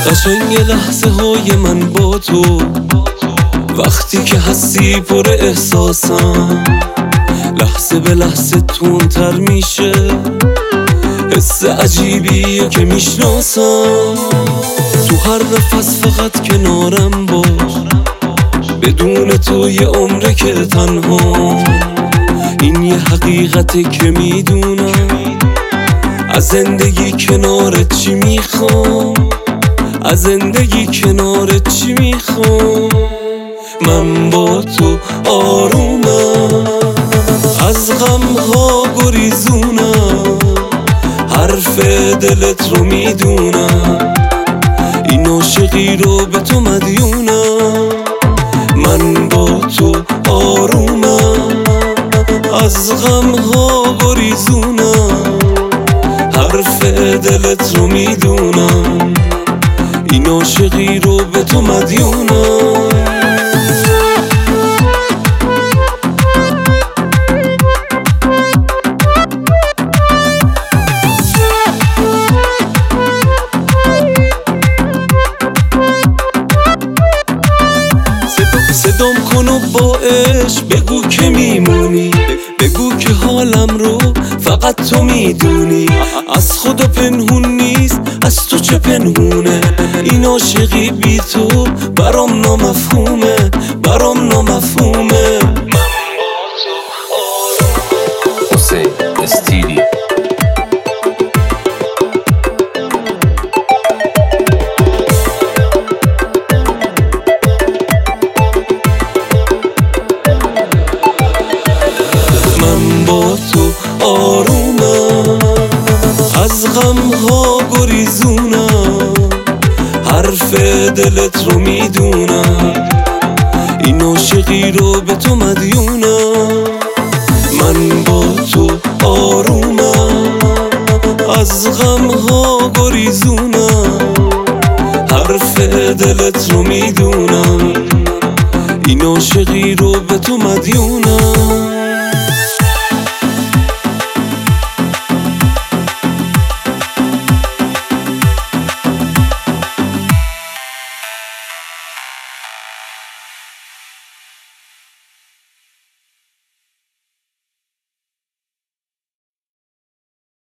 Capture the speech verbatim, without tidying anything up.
قشنگ لحظه های من با تو، وقتی که هستی پر احساسم، لحظه به لحظه تندتر میشه، حس عجیبیه که میشناسم. تو هر نفس فقط کنارم باش، بدون تو یه عمره که تنها. این یه حقیقته که میدونم، از زندگی کنارت چی میخوام، از زندگی کنارت چی میخوام. من با تو آرومم، از غمها گریزونم، حرف دلت رو میدونم، این عاشقی رو به تو مدیونم. من با تو آرومم، از غمها گریزونم، حرف دلت رو میدونم، این عاشقی رو به تو مدیونم. صدام کن و با عشق بگو که میمونی، بگو که حالم رو فقط تو میدونی. از خدا پنهون نیست، از تو چه پنهونه، این عاشقی بی تو برام نامفهومه، برام نامفهومه. من با تو آرومم. حسین استیلی من با تو آرومم، از غمها گریزونم، حرف دلت رو میدونم، این عاشقی رو به تو مدیونم. من با تو آرومم، از غمها گریزونم، حرف دلت رو میدونم، این عاشقی رو به تو مدیونم.